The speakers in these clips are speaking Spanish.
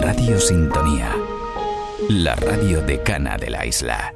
Radio Sintonía, la radio decana de la isla.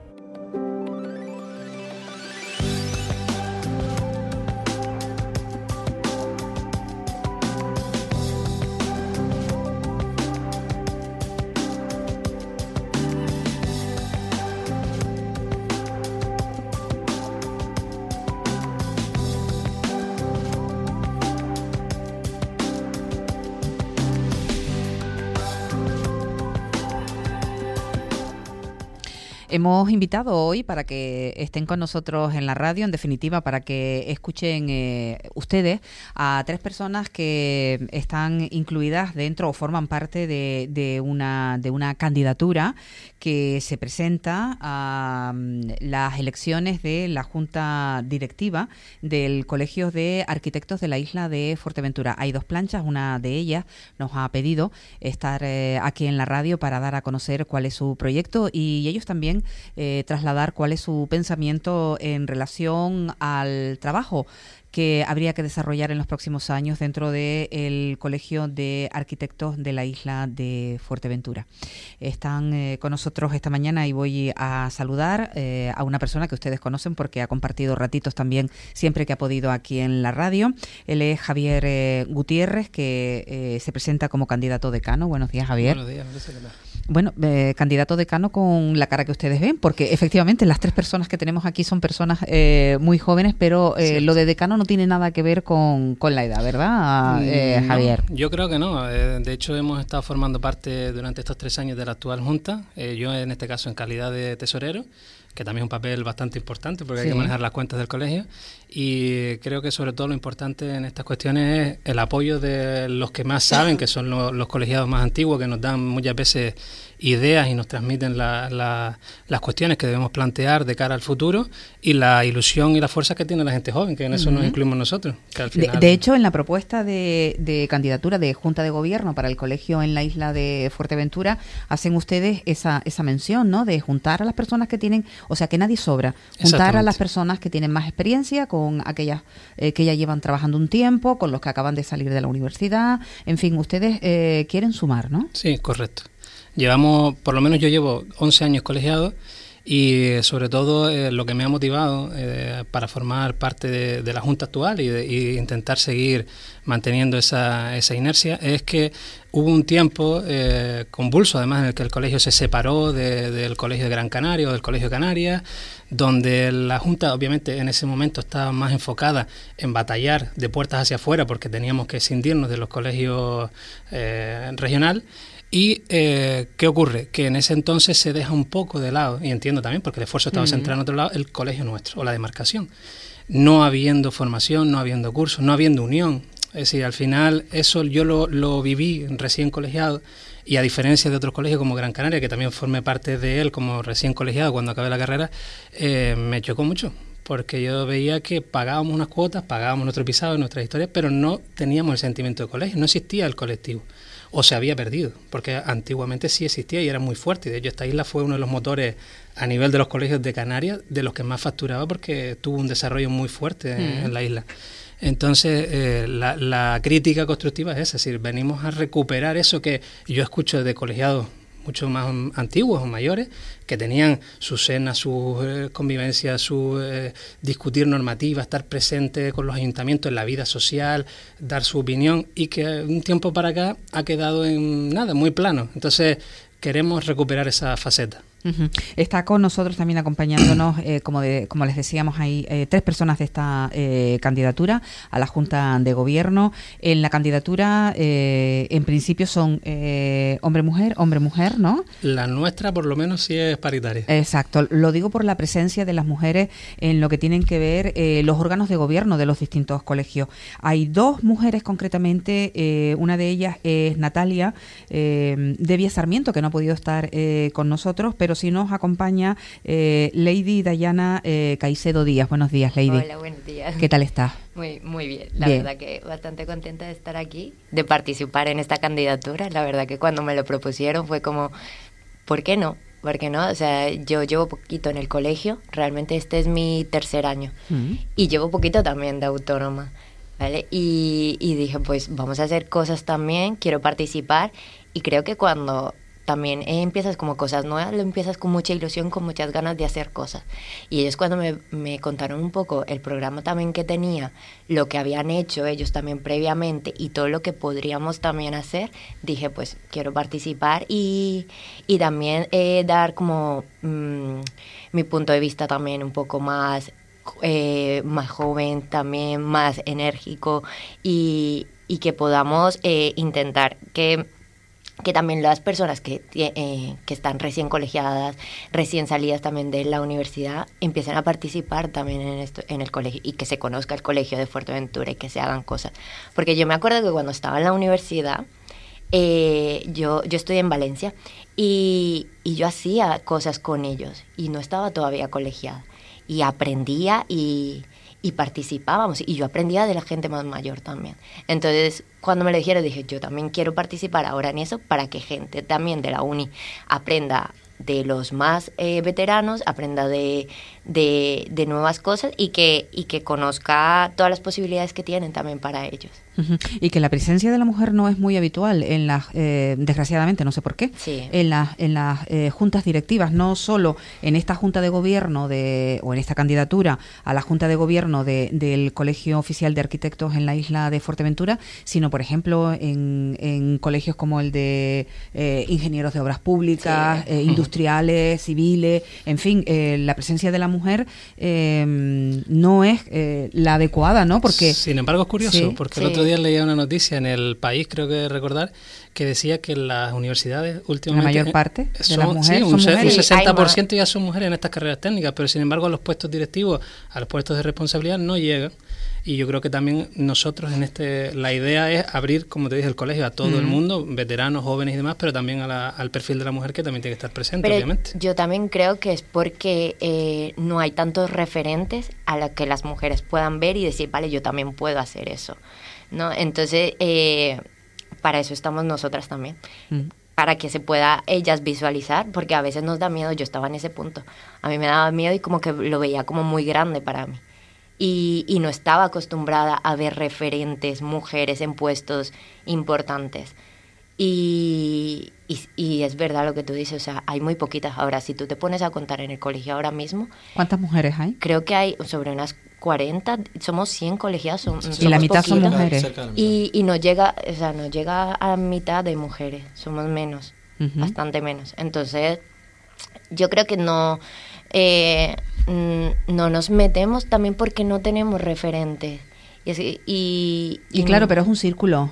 Hemos invitado hoy para que estén con nosotros en la radio, en definitiva, para que escuchen ustedes a 3 personas que están incluidas dentro o forman parte de una candidatura que se presenta a las elecciones de la Junta Directiva del Colegio de Arquitectos de la isla de Fuerteventura. Hay 2 planchas, una de ellas nos ha pedido estar aquí en la radio para dar a conocer cuál es su proyecto y ellos también trasladar cuál es su pensamiento en relación al trabajo que habría que desarrollar en los próximos años dentro del Colegio de Arquitectos de la isla de Fuerteventura. Están con nosotros esta mañana y voy a saludar a una persona que ustedes conocen porque ha compartido ratitos también siempre que ha podido aquí en la radio. Él es Javier Gutiérrez, que se presenta como candidato decano. Buenos días, Javier. Buenos días, no sé qué tal. Bueno, candidato decano con la cara que ustedes ven, porque efectivamente las 3 personas que tenemos aquí son personas muy jóvenes, pero lo de decano no tiene nada que ver con la edad, ¿verdad, Javier? No, yo creo que no. De hecho, hemos estado formando parte durante estos 3 años de la actual Junta, yo en este caso en calidad de tesorero, que también es un papel bastante importante porque hay que manejar las cuentas del colegio, y creo que sobre todo lo importante en estas cuestiones es el apoyo de los que más saben, que son los colegiados más antiguos, que nos dan muchas veces ideas y nos transmiten las cuestiones que debemos plantear de cara al futuro, y la ilusión y la fuerza que tiene la gente joven, que en eso nos incluimos nosotros. Que al final... de hecho, en la propuesta de candidatura de Junta de Gobierno para el colegio en la isla de Fuerteventura, hacen ustedes esa mención, ¿no?, de juntar a las personas que tienen, o sea, que nadie sobra, juntar a las personas que tienen más experiencia con aquellas que ya llevan trabajando un tiempo, con los que acaban de salir de la universidad, en fin, ustedes quieren sumar, ¿no? Sí, correcto. Por lo menos yo llevo 11 años colegiado, y sobre todo lo que me ha motivado para formar parte de la Junta actual y intentar seguir manteniendo esa inercia es que hubo un tiempo convulso, además, en el que el colegio se separó del Colegio de Gran Canaria o del Colegio de Canarias, donde la Junta obviamente en ese momento estaba más enfocada en batallar de puertas hacia afuera porque teníamos que escindirnos de los colegios regional. Y ¿qué ocurre? Que en ese entonces se deja un poco de lado, y entiendo también porque el esfuerzo estaba centrado en otro lado, el colegio nuestro o la demarcación, no habiendo formación, no habiendo cursos, no habiendo unión. Es decir, al final eso yo lo viví recién colegiado, y a diferencia de otros colegios como Gran Canaria, que también formé parte de él como recién colegiado cuando acabé la carrera, me chocó mucho, porque yo veía que pagábamos unas cuotas, pagábamos nuestro pisado, nuestras historias, pero no teníamos el sentimiento de colegio, no existía el colectivo, o se había perdido, porque antiguamente sí existía y era muy fuerte, y de hecho esta isla fue uno de los motores a nivel de los colegios de Canarias, de los que más facturaba, porque tuvo un desarrollo muy fuerte en la isla. Entonces, la crítica constructiva es esa, es decir, venimos a recuperar eso que yo escucho de colegiados mucho más antiguos o mayores, que tenían sus cenas, sus convivencias, su discutir normativas, estar presente con los ayuntamientos en la vida social, dar su opinión, y que un tiempo para acá ha quedado en nada, muy plano. Entonces queremos recuperar esa faceta. Uh-huh. Está con nosotros también acompañándonos, como les decíamos, hay 3 personas de esta candidatura a la Junta de Gobierno. En la candidatura, en principio, son hombre-mujer, ¿no? La nuestra, por lo menos, sí es paritaria. Exacto. Lo digo por la presencia de las mujeres en lo que tienen que ver los órganos de gobierno de los distintos colegios. Hay 2 mujeres concretamente, una de ellas es Natalia Devia Sarmiento, que no ha podido estar con nosotros, pero sí nos acompaña Lady Dayana Caicedo Díaz. Buenos días, Lady. Hola, buenos días. ¿Qué tal estás? Muy bien. La verdad que bastante contenta de estar aquí, de participar en esta candidatura. La verdad que cuando me lo propusieron fue como, ¿por qué no? ¿Por qué no? O sea, yo llevo poquito en el colegio, realmente este es mi 3er año, y llevo poquito también de autónoma. ¿vale? Y dije, pues vamos a hacer cosas también, quiero participar, y creo que cuando también empiezas como cosas nuevas, lo empiezas con mucha ilusión, con muchas ganas de hacer cosas. Y ellos cuando me contaron un poco el programa también que tenía, lo que habían hecho ellos también previamente y todo lo que podríamos también hacer, dije, pues quiero participar y también dar como mi punto de vista también un poco más joven, también más enérgico, y que podamos intentar que también las personas que están recién colegiadas, recién salidas también de la universidad, empiecen a participar también en esto, en el colegio, y que se conozca el colegio de Fuerteventura y que se hagan cosas. Porque yo me acuerdo que cuando estaba en la universidad, yo estudié en Valencia y yo hacía cosas con ellos y no estaba todavía colegiada. Y aprendía y participábamos, y yo aprendía de la gente más mayor también. Entonces, cuando me lo dijeron, dije, yo también quiero participar ahora en eso, para que gente también de la uni aprenda de los más veteranos, aprenda de nuevas cosas, y que conozca todas las posibilidades que tienen también para ellos. Uh-huh. Y que la presencia de la mujer no es muy habitual en las, desgraciadamente, no sé por qué, sí, en las juntas directivas, no solo en esta junta de gobierno o en esta candidatura a la junta de gobierno del Colegio Oficial de Arquitectos en la isla de Fuerteventura, sino, por ejemplo, en colegios como el de ingenieros de obras públicas, sí, industriales, civiles, en fin, la presencia de la mujer no es la adecuada, ¿no? Porque sin embargo es curioso, sí, porque el otro día leía una noticia en El País, creo que recordar, que decía que en las universidades últimamente la mayor parte de las mujeres un son mujeres. 60% ya son mujeres en estas carreras técnicas, pero sin embargo a los puestos directivos, a los puestos de responsabilidad no llegan. Y yo creo que también nosotros la idea es abrir, como te dije, el colegio a todo el mundo, veteranos, jóvenes y demás, pero también al perfil de la mujer, que también tiene que estar presente, pero obviamente. Yo también creo que es porque no hay tantos referentes a los que las mujeres puedan ver y decir, vale, yo también puedo hacer eso, ¿no? Entonces, para eso estamos nosotras también. Para que se pueda ellas visualizar, porque a veces nos da miedo. Yo estaba en ese punto, a mí me daba miedo y como que lo veía como muy grande para mí. Y no estaba acostumbrada a ver referentes, mujeres en puestos importantes. Y es verdad lo que tú dices, o sea, hay muy poquitas. Ahora, si tú te pones a contar en el colegio ahora mismo... ¿Cuántas mujeres hay? Creo que hay sobre unas 40, somos 100 colegiados. Y la mitad son mujeres. Y no llega, o sea, no llega a mitad de mujeres, somos menos, bastante menos. Entonces, yo creo que no nos metemos también porque no tenemos referentes. Y claro, pero es un círculo,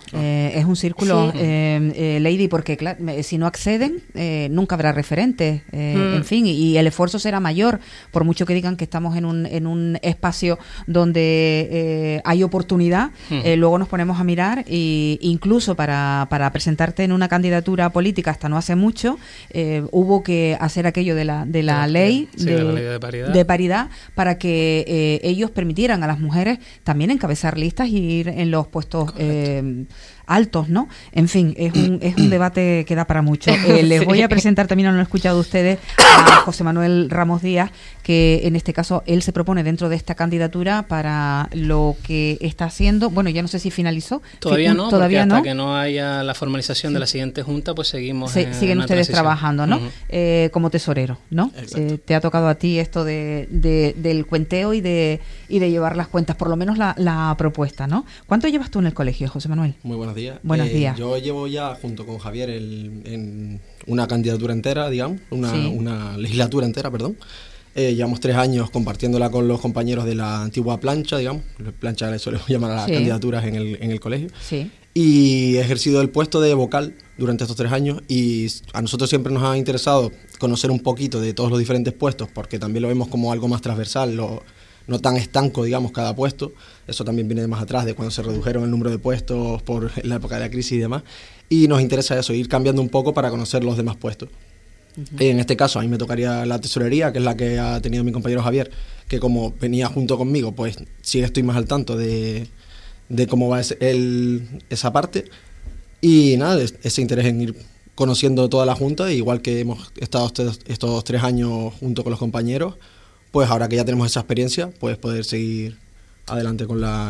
sí, Lady, porque claro, si no acceden, nunca habrá referentes, en fin, y el esfuerzo será mayor, por mucho que digan que estamos en un espacio donde hay oportunidad, luego nos ponemos a mirar, y incluso para presentarte en una candidatura política hasta no hace mucho, hubo que hacer aquello de la ley, sí, la ley de paridad, para que ellos permitieran a las mujeres también encabezar listas y ir en los puestos altos, ¿no? En fin, es un debate que da para mucho. Les voy a presentar, también lo han escuchado ustedes, a José Manuel Ramos Díaz, que en este caso él se propone dentro de esta candidatura para lo que está haciendo. Bueno, ya no sé si finalizó. Todavía no, porque hasta que no haya la formalización de la siguiente junta, pues seguimos siguen ustedes trabajando, ¿no? Como tesorero, ¿no? Te ha tocado a ti esto del cuenteo y de llevar las cuentas, por lo menos la propuesta, ¿no? ¿Cuánto llevas tú en el colegio, José Manuel? Muy buenos días. Buenos días. Yo llevo ya, junto con Javier, en una candidatura entera, digamos, una legislatura entera, perdón. Llevamos 3 años compartiéndola con los compañeros de la antigua plancha, digamos. Plancha le solemos llamar a las candidaturas en el colegio. Sí. Y he ejercido el puesto de vocal durante estos 3 años, y a nosotros siempre nos ha interesado conocer un poquito de todos los diferentes puestos, porque también lo vemos como algo más transversal, no tan estanco, digamos, cada puesto. Eso también viene de más atrás, de cuando se redujeron el número de puestos por la época de la crisis y demás. Y nos interesa eso, ir cambiando un poco para conocer los demás puestos. En este caso, a mí me tocaría la tesorería, que es la que ha tenido mi compañero Javier, que como venía junto conmigo, pues sí estoy más al tanto de cómo va esa parte. Y nada, ese interés en ir conociendo toda la Junta, igual que hemos estado estos 3 años junto con los compañeros, pues ahora que ya tenemos esa experiencia, pues poder seguir adelante con la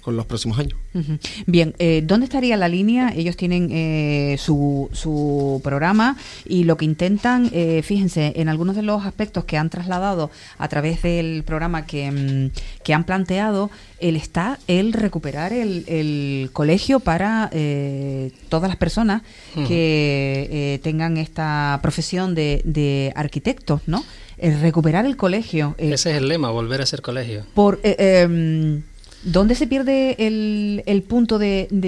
los próximos años. Uh-huh. Bien, ¿dónde estaría la línea? Ellos tienen su programa y lo que intentan, fíjense, en algunos de los aspectos que han trasladado a través del programa que han planteado, el recuperar el colegio para todas las personas que tengan esta profesión de arquitectos, ¿no? Recuperar el colegio. Ese es el lema, volver a ser colegio. ¿Dónde se pierde el punto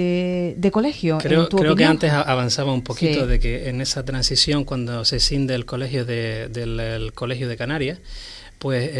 de colegio? Creo que antes avanzaba un poquito, sí, de que en esa transición, cuando se escinde el colegio del colegio de Canarias, pues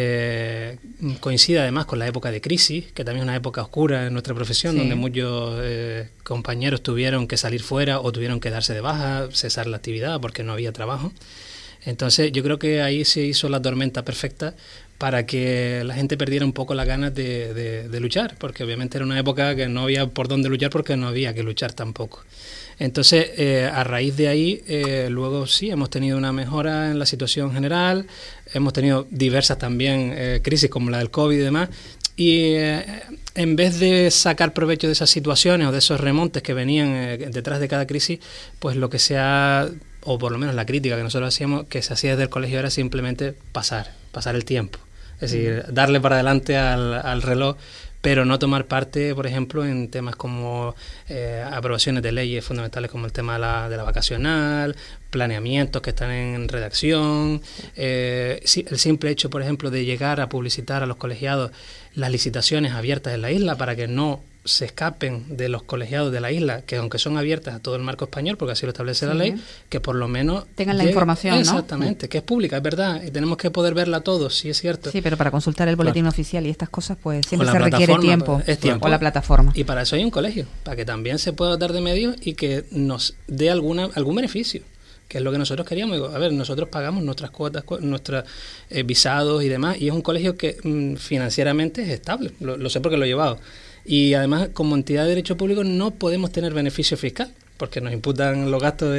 coincide además con la época de crisis, que también es una época oscura en nuestra profesión, sí, donde muchos compañeros tuvieron que salir fuera o tuvieron que darse de baja, cesar la actividad porque no había trabajo. Entonces yo creo que ahí se hizo la tormenta perfecta para que la gente perdiera un poco las ganas de luchar, porque obviamente era una época que no había por dónde luchar porque no había que luchar tampoco. Entonces, a raíz de ahí, luego sí, hemos tenido una mejora en la situación general, hemos tenido diversas también crisis como la del COVID y demás, y en vez de sacar provecho de esas situaciones o de esos remontes que venían detrás de cada crisis, pues lo que se ha, o por lo menos la crítica que nosotros hacíamos, que se hacía desde el colegio era simplemente pasar el tiempo. Es decir, darle para adelante al reloj, pero no tomar parte, por ejemplo, en temas como aprobaciones de leyes fundamentales como el tema de la vacacional, planeamientos que están en redacción, el simple hecho, por ejemplo, de llegar a publicitar a los colegiados las licitaciones abiertas en la isla para que no se escapen de los colegiados de la isla, que aunque son abiertas a todo el marco español, porque así lo establece la ley, que por lo menos tengan la información, ¿no? Exactamente, que es pública, es verdad, y tenemos que poder verla todos, sí es cierto. Sí, pero para consultar el boletín oficial y estas cosas, pues siempre se requiere tiempo. Es tiempo. O la plataforma. Y para eso hay un colegio, para que también se pueda dar de medios y que nos dé algún beneficio, que es lo que nosotros queríamos. A ver, nosotros pagamos nuestras cuotas, nuestros visados y demás, y es un colegio que financieramente es estable, lo sé porque lo he llevado. Y además, como entidad de derecho público, no podemos tener beneficio fiscal, porque nos imputan los gastos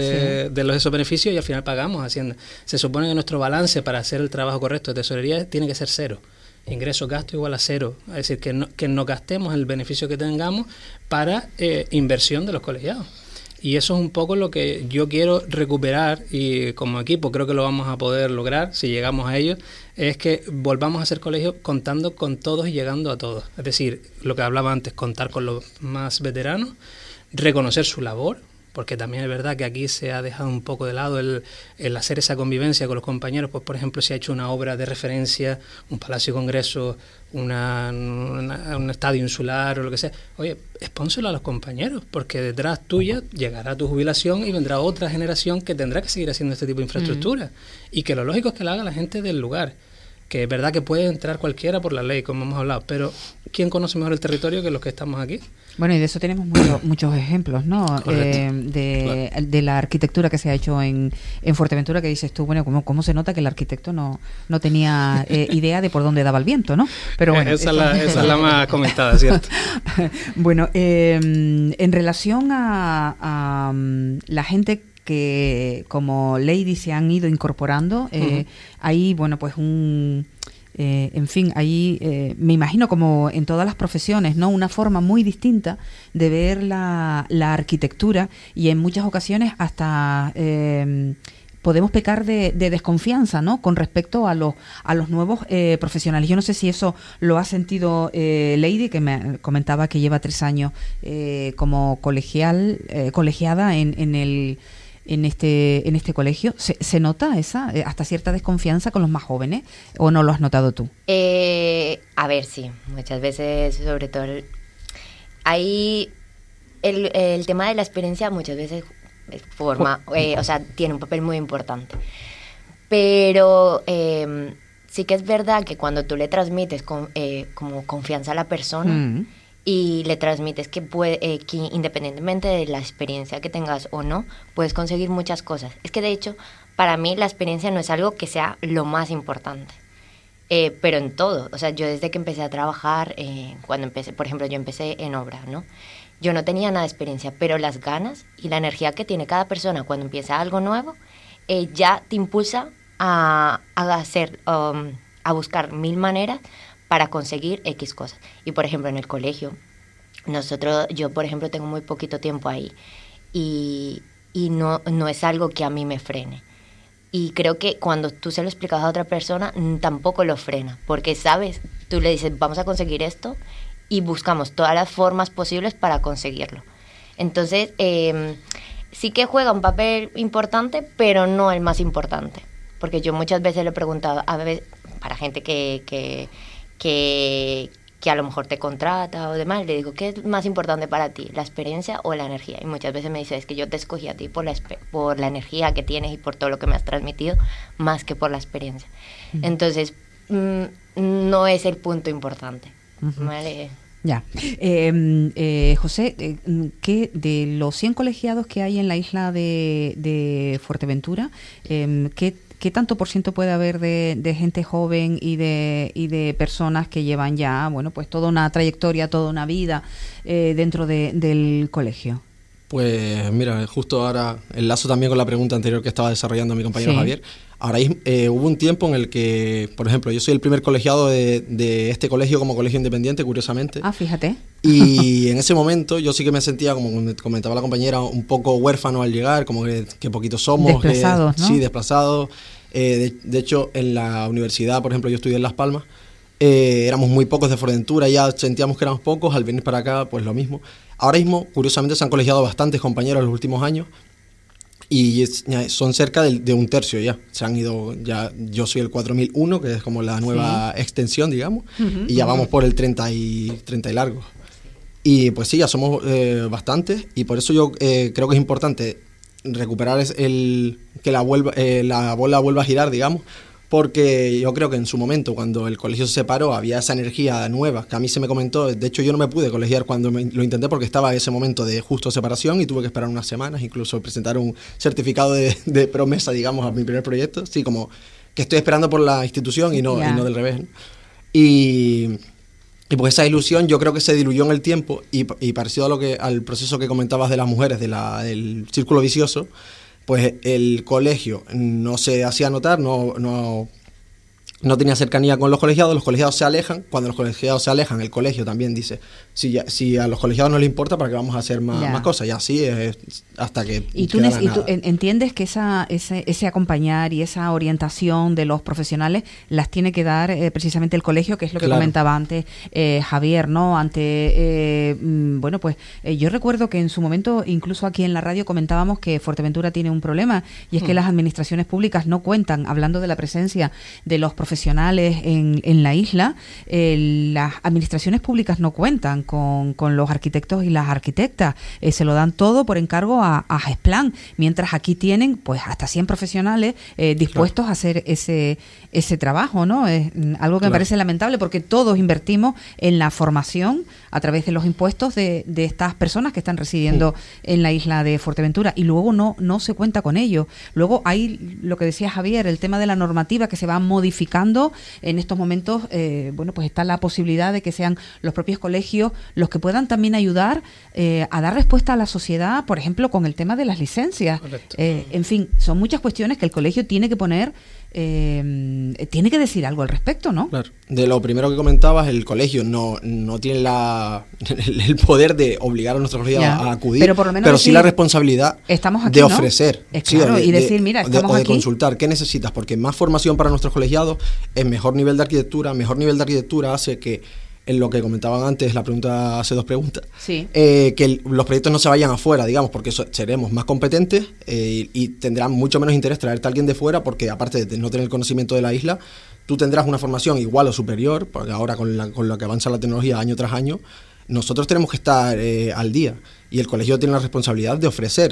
de esos beneficios y al final pagamos Hacienda. Se supone que nuestro balance para hacer el trabajo correcto de tesorería tiene que ser cero. Ingresos, gasto igual a cero. Es decir, que no gastemos el beneficio que tengamos para inversión de los colegiados. Y eso es un poco lo que yo quiero recuperar, y como equipo creo que lo vamos a poder lograr si llegamos a ello, es que volvamos a ser colegio contando con todos y llegando a todos. Es decir, lo que hablaba antes, contar con los más veteranos, reconocer su labor, porque también es verdad que aquí se ha dejado un poco de lado el hacer esa convivencia con los compañeros. Pues por ejemplo, se ha hecho una obra de referencia, un palacio de congreso, un estadio insular o lo que sea. Oye, expónselo a los compañeros, porque detrás tuya llegará tu jubilación y vendrá otra generación que tendrá que seguir haciendo este tipo de infraestructura. Y que lo lógico es que lo haga la gente del lugar. Que es verdad que puede entrar cualquiera por la ley, como hemos hablado, pero ¿quién conoce mejor el territorio que los que estamos aquí? Bueno, y de eso tenemos muchos ejemplos, ¿no? De la arquitectura que se ha hecho en Fuerteventura, que dices tú, bueno, ¿cómo se nota que el arquitecto no tenía idea de por dónde daba el viento, ¿no? Pero bueno, esa es la más comentada, ¿cierto? Bueno, en relación a la gente que como Lady se han ido incorporando, ahí, bueno, pues en fin, ahí me imagino como en todas las profesiones, ¿no? Una forma muy distinta de ver la arquitectura, y en muchas ocasiones hasta podemos pecar de desconfianza, ¿no? Con respecto a los nuevos profesionales. Yo no sé si eso lo ha sentido Lady, que me comentaba que lleva 3 años como colegiada en este colegio. ¿Se nota esa hasta cierta desconfianza con los más jóvenes, o no lo has notado tú? A ver, sí, muchas veces, sobre todo ahí el tema de la experiencia muchas veces tiene un papel muy importante, pero sí que es verdad que cuando tú le transmites como confianza a la persona, y le transmites que independientemente de la experiencia que tengas o no, puedes conseguir muchas cosas. Es que de hecho, para mí la experiencia no es algo que sea lo más importante, pero en todo. O sea, yo desde que empecé a trabajar, cuando empecé, por ejemplo, yo empecé en obra, ¿no? Yo no tenía nada de experiencia, pero las ganas y la energía que tiene cada persona cuando empieza algo nuevo, ya te impulsa a buscar 1000 maneras para conseguir X cosas. Y por ejemplo en el colegio, yo por ejemplo tengo muy poquito tiempo ahí y no es algo que a mí me frene. Y creo que cuando tú se lo explicas a otra persona, tampoco lo frena, porque sabes, tú le dices, vamos a conseguir esto, y buscamos todas las formas posibles para conseguirlo. Entonces, sí que juega un papel importante, pero no el más importante, porque yo muchas veces le he preguntado, a veces, para gente que a lo mejor te contrata o demás, le digo, ¿qué es más importante para ti, la experiencia o la energía? Y muchas veces me dice, es que yo te escogí a ti por la energía que tienes y por todo lo que me has transmitido, más que por la experiencia. Entonces, no es el punto importante, ¿vale? Ya. José, ¿qué de los 100 colegiados que hay en la isla de Fuerteventura, ¿qué tanto por ciento puede haber de gente joven y de personas que llevan ya, bueno, pues toda una trayectoria, toda una vida dentro del colegio? Pues mira, justo ahora enlazo también con la pregunta anterior que estaba desarrollando mi compañero Javier. Ahora hubo un tiempo en el que, por ejemplo, yo soy el primer colegiado de este colegio como colegio independiente, curiosamente. Ah, fíjate. Y en ese momento yo sí que me sentía, como comentaba la compañera, un poco huérfano al llegar, como que poquitos somos. Desplazados, ¿no? Sí, desplazados. De hecho, en la universidad, por ejemplo, yo estudié en Las Palmas, éramos muy pocos de Fuerteventura, ya sentíamos que éramos pocos, al venir para acá, pues lo mismo. Ahora mismo, curiosamente, se han colegiado bastantes compañeros en los últimos años y son cerca de un tercio ya. Se han ido, ya yo soy el 4001, que es como la nueva extensión, digamos, y ya vamos por el 30 y largo. Y pues sí, ya somos bastantes, y por eso yo creo que es importante recuperar que la bola vuelva a girar, digamos, porque yo creo que en su momento, cuando el colegio se separó, había esa energía nueva que a mí se me comentó. De hecho, yo no me pude colegiar cuando lo intenté, porque estaba en ese momento de justo separación y tuve que esperar unas semanas, incluso presentar un certificado de promesa, digamos, a mi primer proyecto. Sí, como que estoy esperando por la institución y no del revés, ¿no? Y pues esa ilusión yo creo que se diluyó en el tiempo, y parecido al proceso que comentabas de las mujeres, del círculo vicioso, pues el colegio no se hacía notar, no tenía cercanía con los colegiados se alejan. Cuando los colegiados se alejan, el colegio también dice, si a los colegiados no les importa, ¿para qué vamos a hacer más cosas? Y así es hasta que ¿Y tú entiendes que ese acompañar y esa orientación de los profesionales las tiene que dar precisamente el colegio, que es lo que comentaba antes Javier, ¿no? Bueno, pues yo recuerdo que en su momento, incluso aquí en la radio, comentábamos que Fuerteventura tiene un problema, y es que las administraciones públicas no cuentan, hablando de la presencia de los profesionales en la isla, las administraciones públicas no cuentan con los arquitectos y las arquitectas, se lo dan todo por encargo a GESPLAN, mientras aquí tienen pues hasta 100 profesionales dispuestos a hacer ese trabajo, ¿no? Es algo que me parece lamentable, porque todos invertimos en la formación a través de los impuestos de estas personas que están residiendo en la isla de Fuerteventura, y luego no se cuenta con ello. Luego hay lo que decía Javier, el tema de la normativa que se va modificando en estos momentos. Bueno, pues está la posibilidad de que sean los propios colegios los que puedan también ayudar a dar respuesta a la sociedad, por ejemplo, con el tema de las licencias. En fin, son muchas cuestiones que el colegio tiene que poner, tiene que decir algo al respecto, ¿no? Claro. De lo primero que comentabas, el colegio no tiene el poder de obligar a nuestros colegiados a acudir, pero, por lo menos pero sí la responsabilidad aquí, de ofrecer, claro, y decir, mira, estamos de aquí. Consultar qué necesitas, porque más formación para nuestros colegiados es mejor nivel de arquitectura hace que, en lo que comentaban antes, la pregunta hace 2 preguntas, que los proyectos no se vayan afuera, digamos, porque seremos más competentes y tendrán mucho menos interés traerte a alguien de fuera, porque aparte de no tener el conocimiento de la isla, tú tendrás una formación igual o superior, porque ahora con lo que avanza la tecnología año tras año, nosotros tenemos que estar al día, y el colegio tiene la responsabilidad de ofrecer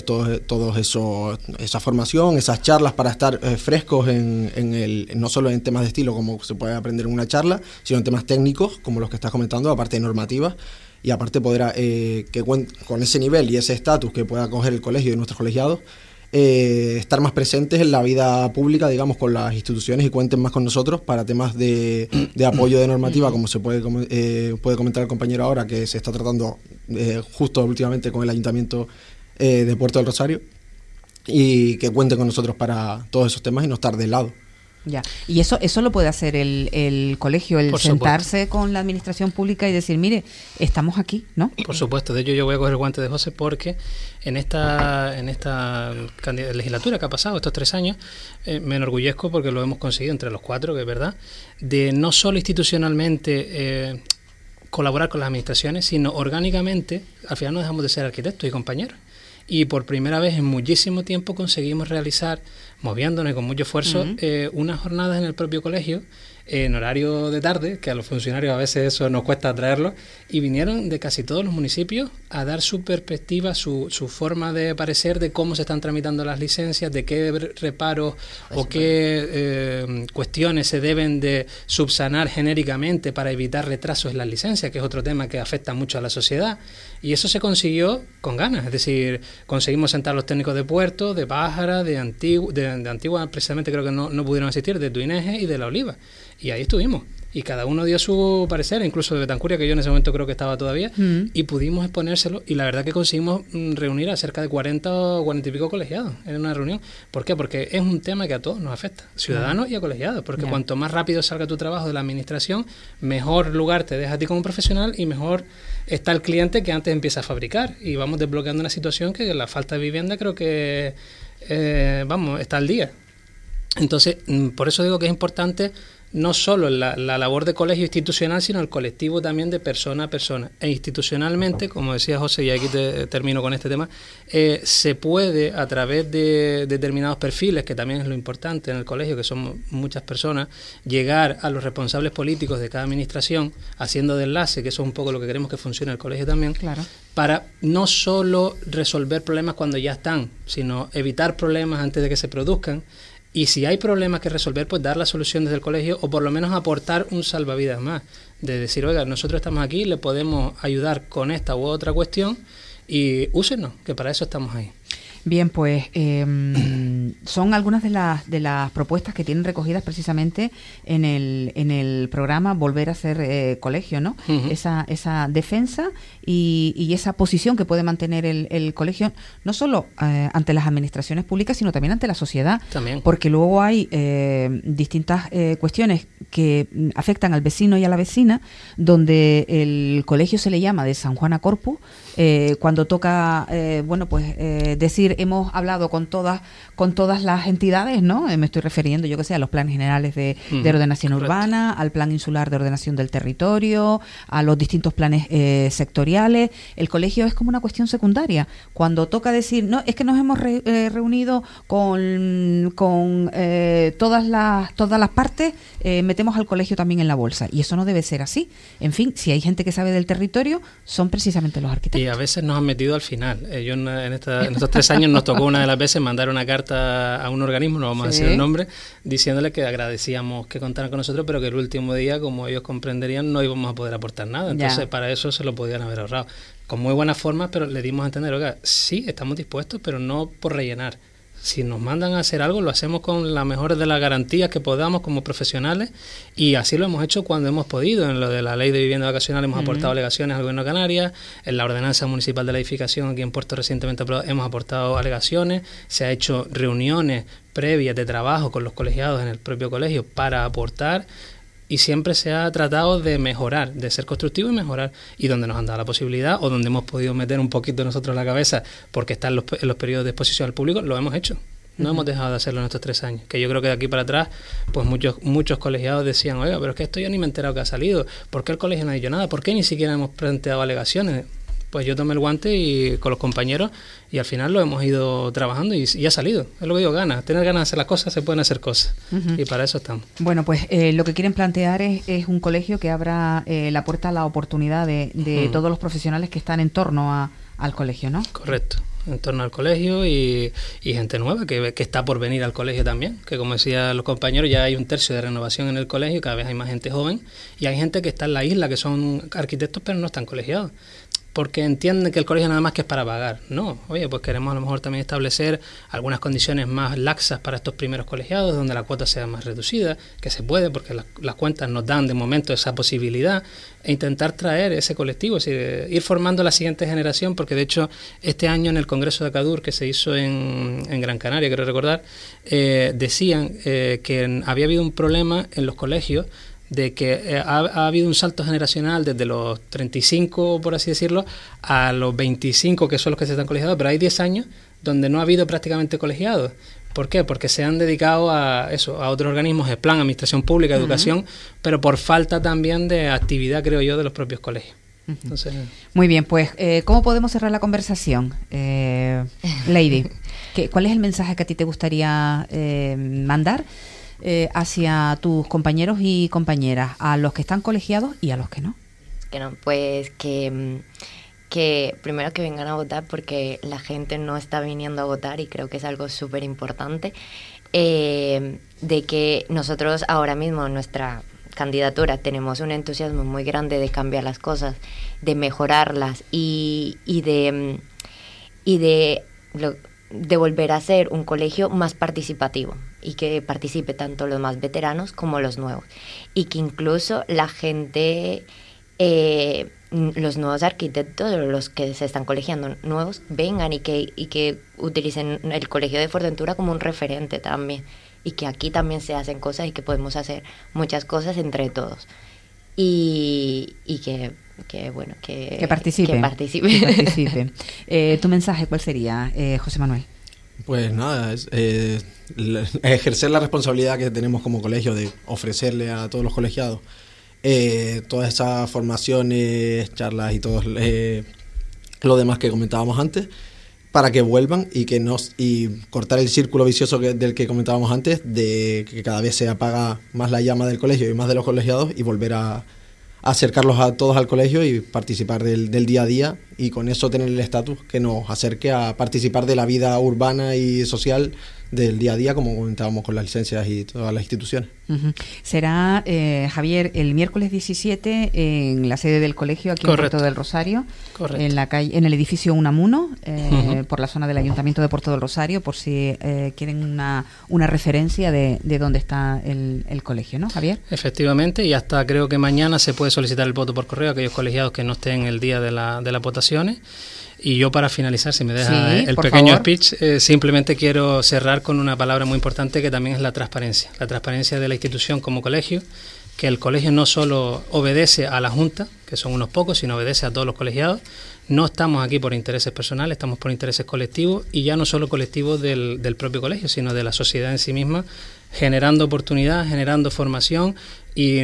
esa formación, esas charlas para estar frescos no solo en temas de estilo, como se puede aprender en una charla, sino en temas técnicos, como los que estás comentando, aparte de normativas, y aparte poder que con ese nivel y ese estatus que pueda coger el colegio y nuestros colegiados, estar más presentes en la vida pública, digamos, con las instituciones, y cuenten más con nosotros para temas de apoyo de normativa, como se puede comentar el compañero ahora, que se está tratando justo últimamente con el Ayuntamiento de Puerto del Rosario, y que cuenten con nosotros para todos esos temas y no estar de lado. Ya. Y eso lo puede hacer el colegio, el Por sentarse supuesto. con la administración pública y decir, mire, estamos aquí, ¿no? Por supuesto, de hecho yo voy a coger el guante de José porque en esta legislatura que ha pasado, estos 3 años, me enorgullezco porque lo hemos conseguido entre los 4, que es verdad, de no solo institucionalmente colaborar con las administraciones, sino orgánicamente, al final no dejamos de ser arquitectos y compañeros. Y por primera vez en muchísimo tiempo conseguimos realizar, moviéndonos con mucho esfuerzo, unas jornadas en el propio colegio, en horario de tarde, que a los funcionarios a veces eso nos cuesta traerlo, y vinieron de casi todos los municipios a dar su perspectiva, su forma de parecer de cómo se están tramitando las licencias, de qué reparos o qué cuestiones se deben de subsanar genéricamente para evitar retrasos en las licencias, que es otro tema que afecta mucho a la sociedad. Y eso se consiguió con ganas, es decir, conseguimos sentar a los técnicos de Puerto, de Pájara, de Antigua, precisamente creo que no pudieron asistir, de Tuineje y de La Oliva. Y ahí estuvimos. Y cada uno dio su parecer, incluso de Betancuria, que yo en ese momento creo que estaba todavía, y pudimos exponérselo. Y la verdad que conseguimos reunir a cerca de 40 o 40 y pico colegiados en una reunión. ¿Por qué? Porque es un tema que a todos nos afecta, ciudadanos y a colegiados. Porque cuanto más rápido salga tu trabajo de la administración, mejor lugar te deja a ti como profesional y mejor está el cliente que antes empieza a fabricar. Y vamos desbloqueando una situación que la falta de vivienda creo que, está al día. Entonces, por eso digo que es importante no solo la labor de colegio institucional, sino el colectivo también de persona a persona. E institucionalmente, como decía José, y aquí termino con este tema, se puede, a través de determinados perfiles, que también es lo importante en el colegio, que son muchas personas, llegar a los responsables políticos de cada administración, haciendo de enlace, que eso es un poco lo que queremos que funcione el colegio también, Claro. para no solo resolver problemas cuando ya están, sino evitar problemas antes de que se produzcan. Y si hay problemas que resolver, pues dar la solución desde el colegio o por lo menos aportar un salvavidas más. De decir, oiga, nosotros estamos aquí, le podemos ayudar con esta u otra cuestión y úsenos, que para eso estamos ahí. Bien, pues son algunas de las propuestas que tienen recogidas precisamente en el programa Volver a ser colegio, ¿no? Uh-huh. Esa defensa y esa posición que puede mantener el colegio, no solo ante las administraciones públicas, sino también ante la sociedad. También. Porque luego hay distintas cuestiones que afectan al vecino y a la vecina, donde el colegio se le llama de San Juan a Corpus, cuando toca, decir, hemos hablado con todas las entidades, ¿no? Me estoy refiriendo, yo que sé, a los planes generales de ordenación urbana, al plan insular de ordenación del territorio, a los distintos planes sectoriales. El colegio es como una cuestión secundaria. Cuando toca decir, no, es que nos hemos reunido con todas las partes, metemos al colegio también en la bolsa. Y eso no debe ser así. En fin, si hay gente que sabe del territorio, son precisamente los arquitectos. Y a veces nos han metido al final. Yo en estos 3 años nos tocó una de las veces mandar una carta a un organismo, no vamos a decir el nombre, diciéndole que agradecíamos que contaran con nosotros, pero que el último día, como ellos comprenderían, no íbamos a poder aportar nada. Entonces, para eso se lo podían haber ahorrado. Con muy buenas formas, pero le dimos a entender, oiga, sí, estamos dispuestos, pero no por rellenar. Si nos mandan a hacer algo, lo hacemos con la mejor de las garantías que podamos como profesionales, y así lo hemos hecho cuando hemos podido. En lo de la ley de vivienda vacacional hemos aportado alegaciones al Gobierno de Canarias, en la ordenanza municipal de la edificación aquí en Puerto recientemente hemos aportado alegaciones, se ha hecho reuniones previas de trabajo con los colegiados en el propio colegio para aportar, y siempre se ha tratado de mejorar, de ser constructivo y mejorar, y donde nos han dado la posibilidad o donde hemos podido meter un poquito nosotros la cabeza porque está en los periodos de exposición al público, lo hemos hecho. No hemos dejado de hacerlo en estos 3 años, que yo creo que de aquí para atrás pues muchos colegiados decían, oiga, pero es que esto yo ni me he enterado que ha salido, ¿por qué el colegio no ha dicho nada? ¿Por qué ni siquiera hemos planteado alegaciones? Pues yo tomé el guante y con los compañeros, y al final lo hemos ido trabajando y ha salido. Es lo que digo, tener ganas de hacer las cosas, se pueden hacer cosas, y para eso estamos. Bueno, pues lo que quieren plantear es un colegio que abra la puerta a la oportunidad de todos los profesionales que están en torno al colegio, ¿no? Correcto, en torno al colegio y gente nueva que está por venir al colegio también, que como decían los compañeros, ya hay 1/3 de renovación en el colegio, cada vez hay más gente joven, y hay gente que está en la isla, que son arquitectos pero no están colegiados. porque entienden que el colegio nada más que es para pagar. No, oye, pues queremos a lo mejor también establecer algunas condiciones más laxas para estos primeros colegiados, donde la cuota sea más reducida, que se puede, porque las cuentas nos dan de momento esa posibilidad, e intentar traer ese colectivo, es decir, ir formando la siguiente generación, porque de hecho este año en el Congreso de Acadur, que se hizo en Gran Canaria, quiero recordar, decían que había habido un problema en los colegios de que ha habido un salto generacional desde los 35, por así decirlo, a los 25, que son los que se están colegiados, pero hay 10 años donde no ha habido prácticamente colegiados. ¿Por qué? Porque se han dedicado a eso, a otros organismos, el plan, administración pública, educación, pero por falta también de actividad, creo yo, de los propios colegios. Entonces, muy bien, pues, ¿cómo podemos cerrar la conversación? Lady, ¿cuál es el mensaje que a ti te gustaría mandar hacia tus compañeros y compañeras, a los que están colegiados y a los que no? Pues que primero que vengan a votar, porque la gente no está viniendo a votar y creo que es algo súper importante, de que nosotros ahora mismo en nuestra candidatura tenemos un entusiasmo muy grande de cambiar las cosas, de mejorarlas y de volver a ser un colegio más participativo, y que participe tanto los más veteranos como los nuevos, y que incluso la gente, los nuevos arquitectos, los que se están colegiando nuevos, vengan y que utilicen el Colegio de Fuerteventura como un referente también, y que aquí también se hacen cosas y que podemos hacer muchas cosas entre todos, y que participen. Que participen. ¿Tu mensaje cuál sería, José Manuel? Pues nada, es ejercer la responsabilidad que tenemos como colegio de ofrecerle a todos los colegiados todas esas formaciones, charlas y todo lo demás que comentábamos antes, para que vuelvan y cortar el círculo vicioso del que comentábamos antes, de que cada vez se apaga más la llama del colegio y más de los colegiados, y volver a acercarlos a todos al colegio y participar del día a día, y con eso tener el estatus que nos acerque a participar de la vida urbana y social del día a día, como comentábamos con las licencias y todas las instituciones. Será, Javier, el miércoles 17 en la sede del colegio, aquí en Puerto del Rosario. Correcto. En la calle, en el edificio Unamuno, por la zona del Ayuntamiento de Puerto del Rosario, por si quieren una referencia de dónde está el colegio, ¿no, Javier? Efectivamente, y hasta creo que mañana se puede solicitar el voto por correo a aquellos colegiados que no estén el día de las votaciones. Y yo, para finalizar, si me deja el pequeño speech, simplemente quiero cerrar con una palabra muy importante, que también es la transparencia. La transparencia de la institución como colegio, que el colegio no solo obedece a la Junta, que son unos pocos, sino obedece a todos los colegiados. No estamos aquí por intereses personales, estamos por intereses colectivos, y ya no solo colectivos del propio colegio, sino de la sociedad en sí misma, generando oportunidad, generando formación y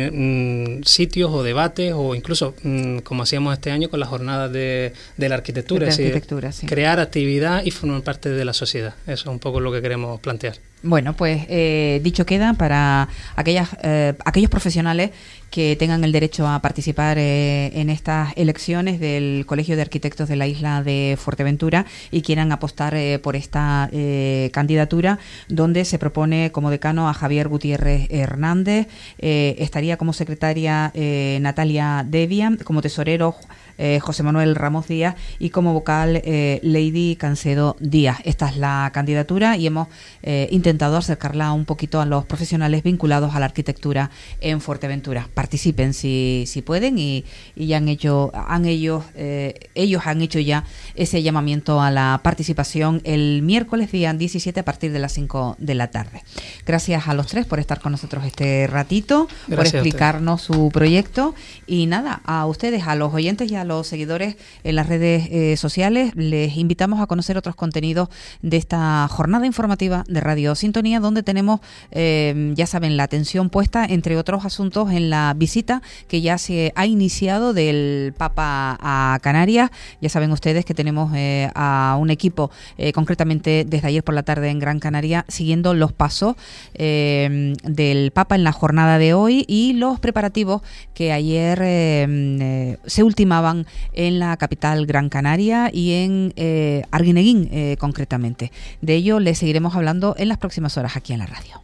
sitios o debates, o incluso como hacíamos este año con las jornadas de la arquitectura, sí. Crear actividad y formar parte de la sociedad. Eso es un poco lo que queremos plantear. Bueno, pues dicho queda para aquellos profesionales que tengan el derecho a participar en estas elecciones del Colegio de Arquitectos de la isla de Fuerteventura y quieran apostar por esta candidatura, donde se propone como decano a Javier Gutiérrez Hernández, estaría como secretaria Natalia Devia, como tesorero José Manuel Ramos Díaz y como vocal Lady Cancedo Díaz. Esta es la candidatura y hemos intentado acercarla un poquito a los profesionales vinculados a la arquitectura en Fuerteventura. Participen si pueden y ya ellos han hecho ya ese llamamiento a la participación el miércoles día 17 a partir de las 5 de la tarde. Gracias a los tres por estar con nosotros este ratito, por explicarnos su proyecto, y nada, a ustedes, a los oyentes y a los seguidores en las redes sociales, les invitamos a conocer otros contenidos de esta jornada informativa de Radio Sintonía, donde tenemos, ya saben, la atención puesta, entre otros asuntos, en la visita que ya se ha iniciado del Papa a Canarias. Ya saben ustedes que tenemos a un equipo, concretamente desde ayer por la tarde en Gran Canaria, siguiendo los pasos del Papa en la jornada de hoy y los preparativos que ayer se ultimaban en la capital Gran Canaria y en Arguineguín, concretamente. De ello les seguiremos hablando en las próximas horas aquí en la radio.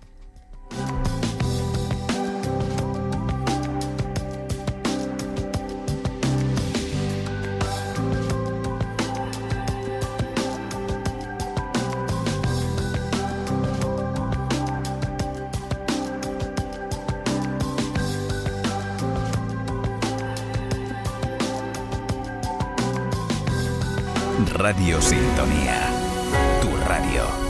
Radio Sintonía. Tu radio.